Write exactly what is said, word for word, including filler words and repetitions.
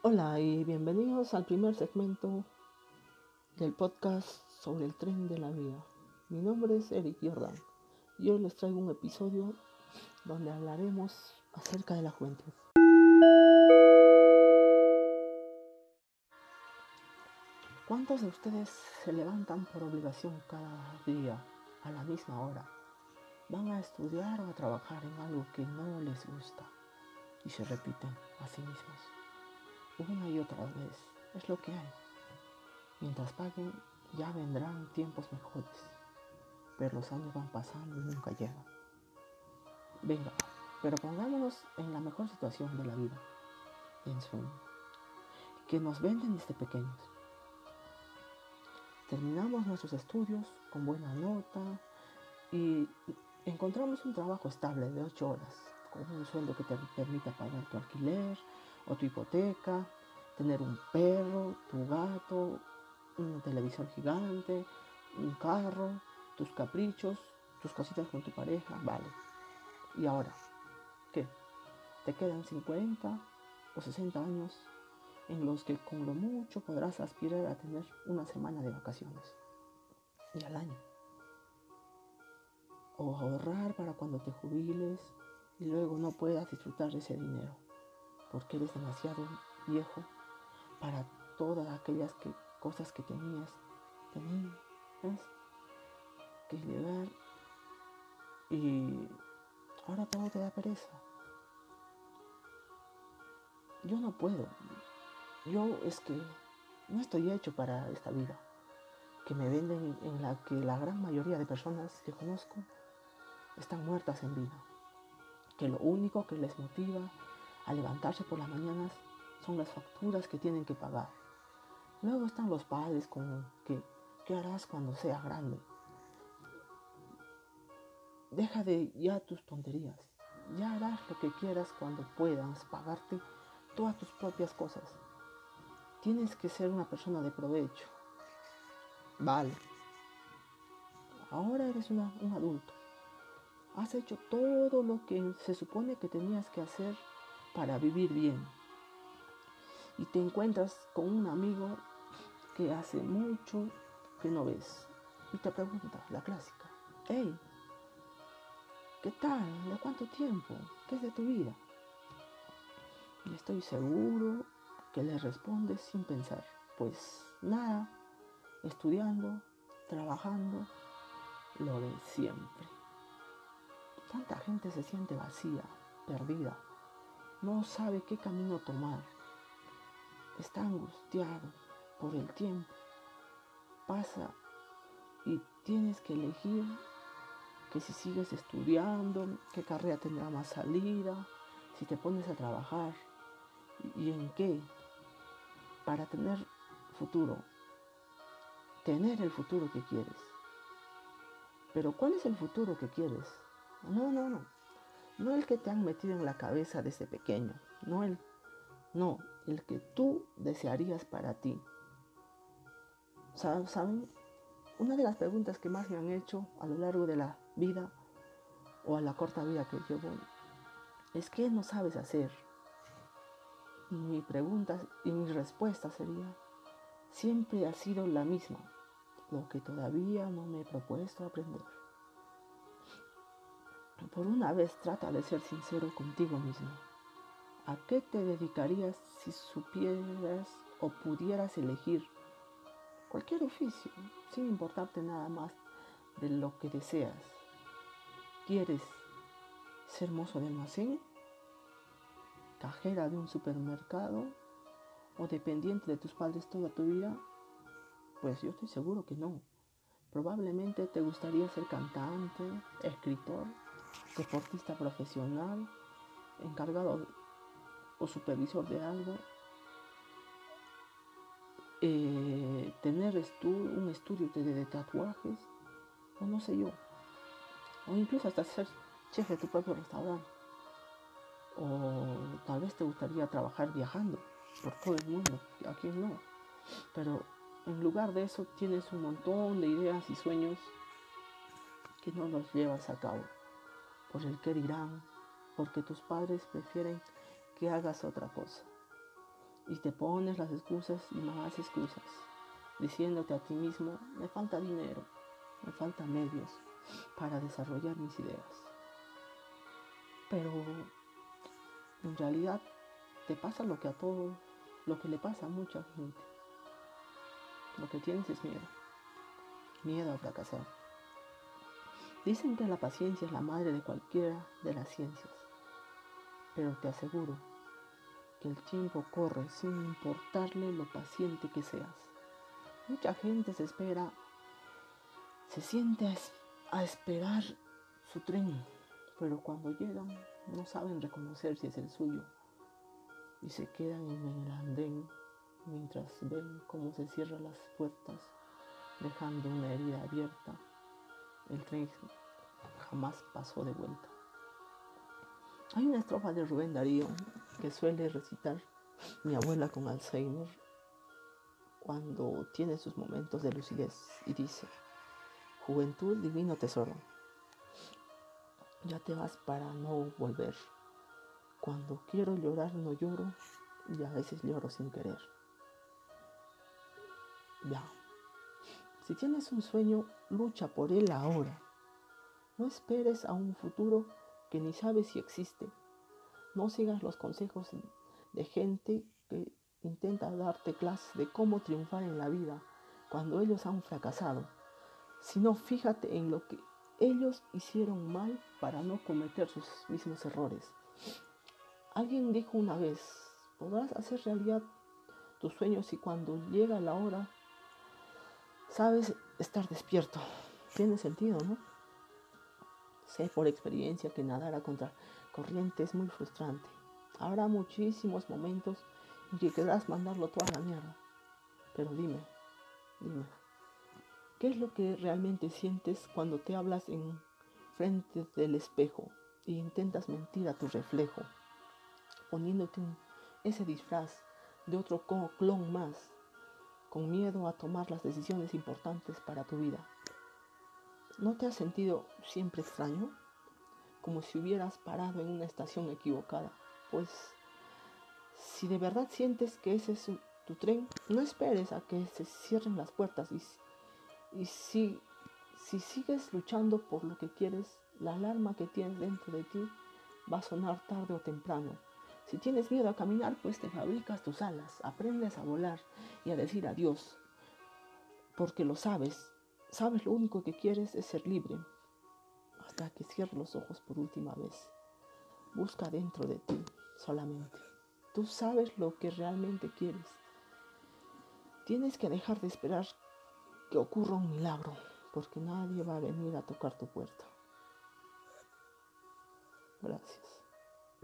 Hola y bienvenidos al primer segmento del podcast sobre el tren de la vida. Mi nombre es Eric Jordan y hoy les traigo un episodio donde hablaremos acerca de la juventud. ¿Cuántos de ustedes se levantan por obligación cada día a la misma hora? Van a estudiar o a trabajar en algo que no les gusta y se repiten a sí mismos una y otra vez. Es lo que hay. Mientras paguen, ya vendrán tiempos mejores, pero los años van pasando y nunca llegan. Venga, pero pongámonos en la mejor situación de la vida, en sueño, que nos venden desde pequeños. Terminamos nuestros estudios con buena nota y encontramos un trabajo estable de ocho horas, con un sueldo que te permita pagar tu alquiler o tu hipoteca, tener un perro, tu gato, un televisor gigante, un carro, tus caprichos, tus cositas con tu pareja, vale. ¿Y ahora qué? Te quedan cincuenta o sesenta años en los que con lo mucho podrás aspirar a tener una semana de vacaciones y al año. O ahorrar para cuando te jubiles y luego no puedas disfrutar de ese dinero porque eres demasiado viejo para todas aquellas que, cosas que tenías, tenías que llegar y ahora todo te da pereza. Yo no puedo. Yo es que no estoy hecho para esta vida que me venden, en la que la gran mayoría de personas que conozco están muertas en vida. Que lo único que les motiva a levantarse por las mañanas son las facturas que tienen que pagar. Luego están los padres con que, ¿qué harás cuando seas grande? Deja de ya tus tonterías. Ya harás lo que quieras cuando puedas pagarte todas tus propias cosas. Tienes que ser una persona de provecho. Vale. Ahora eres una, un adulto. Has hecho todo lo que se supone que tenías que hacer para vivir bien. Y te encuentras con un amigo que hace mucho que no ves. Y te pregunta, la clásica, hey, ¿qué tal? ¿De cuánto tiempo? ¿Qué es de tu vida? Y estoy seguro que le respondes sin pensar. Pues nada, estudiando, trabajando, lo de siempre. Tanta gente se siente vacía, perdida, no sabe qué camino tomar, está angustiado por el tiempo, pasa y tienes que elegir que si sigues estudiando, qué carrera tendrá más salida, si te pones a trabajar y en qué, para tener futuro, tener el futuro que quieres. Pero ¿cuál es el futuro que quieres? No, no, no. No el que te han metido en la cabeza desde pequeño. No el, no, el que tú desearías para ti. ¿Saben? Una de las preguntas que más me han hecho a lo largo de la vida o a la corta vida que llevo es ¿qué no sabes hacer? Y mi pregunta y mi respuesta sería, siempre ha sido la misma, lo que todavía no me he propuesto aprender. Por una vez trata de ser sincero contigo mismo. ¿A qué te dedicarías si supieras o pudieras elegir cualquier oficio, sin importarte nada más de lo que deseas? ¿Quieres ser mozo de almacén, cajera de un supermercado o dependiente de tus padres toda tu vida? Pues yo estoy seguro que no. Probablemente te gustaría ser cantante, escritor, deportista profesional, encargado o supervisor de algo, eh, tener estu- un estudio de, de tatuajes, o no sé yo, o incluso hasta ser chef de tu propio restaurante. O tal vez te gustaría trabajar viajando por todo el mundo, a quién no. Pero en lugar de eso tienes un montón de ideas y sueños que no los llevas a cabo por el qué dirán, porque tus padres prefieren que hagas otra cosa. Y te pones las excusas y más excusas, diciéndote a ti mismo, me falta dinero, me faltan medios para desarrollar mis ideas. Pero en realidad te pasa lo que a todos, lo que le pasa a mucha gente. Lo que tienes es miedo, miedo a fracasar. Dicen que la paciencia es la madre de cualquiera de las ciencias, pero te aseguro que el tiempo corre sin importarle lo paciente que seas. Mucha gente se espera, se siente a, es, a esperar su tren, pero cuando llegan no saben reconocer si es el suyo y se quedan en el andén mientras ven cómo se cierran las puertas, dejando una herida abierta. El tren jamás pasó de vuelta. Hay una estrofa de Rubén Darío que suele recitar mi abuela con Alzheimer cuando tiene sus momentos de lucidez y dice: juventud, divino tesoro, ya te vas para no volver. Cuando quiero llorar no lloro y a veces lloro sin querer. Ya. Si tienes un sueño, lucha por él ahora. No esperes a un futuro que ni sabes si existe. No sigas los consejos de gente que intenta darte clases de cómo triunfar en la vida cuando ellos han fracasado, sino fíjate en lo que ellos hicieron mal para no cometer sus mismos errores. Alguien dijo una vez, podrás hacer realidad tus sueños si cuando llega la hora sabes estar despierto. Tiene sentido, ¿no? Sé por experiencia que nadar a contracorriente es muy frustrante. Habrá muchísimos momentos en que querrás mandarlo toda la mierda. Pero dime, dime, ¿qué es lo que realmente sientes cuando te hablas en frente del espejo e intentas mentir a tu reflejo, poniéndote un, ese disfraz de otro clon más, con miedo a tomar las decisiones importantes para tu vida? ¿No te has sentido siempre extraño? Como si hubieras parado en una estación equivocada. Pues, si de verdad sientes que ese es tu tren, no esperes a que se cierren las puertas. Y, y si, si sigues luchando por lo que quieres, la alarma que tienes dentro de ti va a sonar tarde o temprano. Si tienes miedo a caminar, pues te fabricas tus alas, aprendes a volar y a decir adiós, porque lo sabes. Sabes, lo único que quieres es ser libre. Hasta que cierres los ojos por última vez. Busca dentro de ti solamente. Tú sabes lo que realmente quieres. Tienes que dejar de esperar que ocurra un milagro, porque nadie va a venir a tocar tu puerta. Gracias.